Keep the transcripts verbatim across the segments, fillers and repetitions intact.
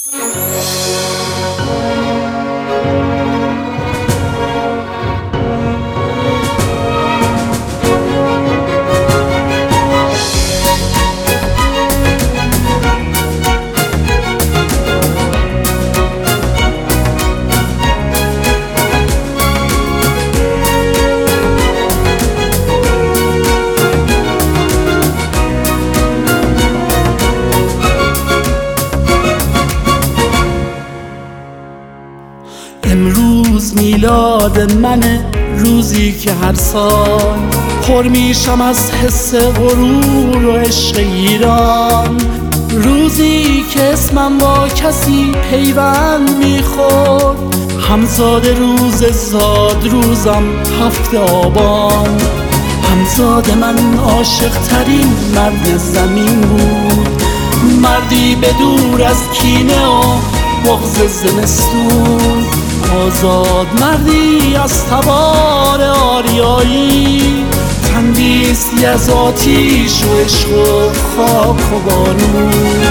امروز میلاد منه، روزی که هر سال پر میشم از حس غرور و عشق ایران، روزی که اسمم با کسی پیوند میخورد، همزاد روز زاد روزم هفت آبان. همزاد من عاشق ترین مرد زمین بود، مردی به دور از کینه و بغض زمستون، آزاد مردی از تبار آریایی، تندیسی از آتیش و عشق و خاک و بارون.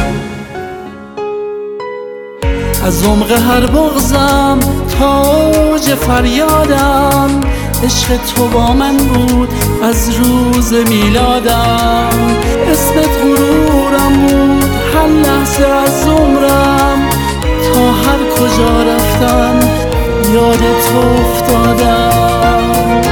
از عمق هر بغضم تا اوج فریادم، عشق تو با من بود از روز میلادم. اسمت غرورم بود هر لحظه از عمرم، تا هر کجا رفتم یاد تو افتادم.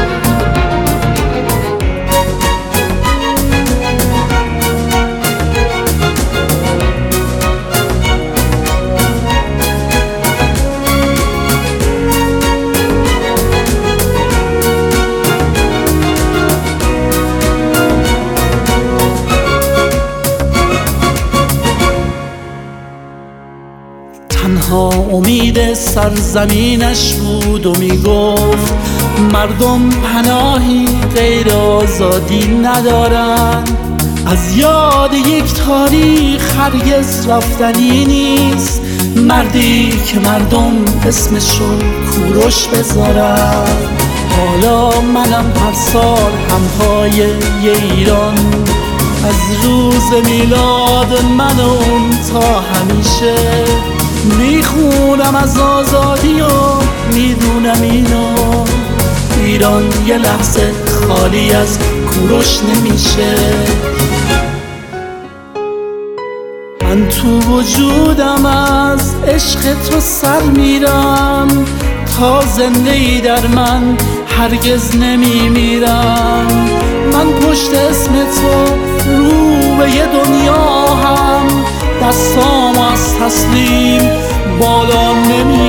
تنها امید سرزمینش بود و میگفت مردم پناهی غیر آزادی ندارن. از یاد یک تاریخ هرگز رفتنی نیست، مردی که مردم اسمشو کوروش بذارن. حالا منم هر سال همپای ایران، از روز میلاد من و اون تا همیشه میخونم از آزادی و میدونم اینو، ایران یه لحظه خالی از کوروش نمیشه. من تو وجودم از عشق تو سر میرم، تا زنده ای در من هرگز نمیمیرم. من پشت اسم تو رو به یه دنیا هم، دستام از تسلیم بالا نمی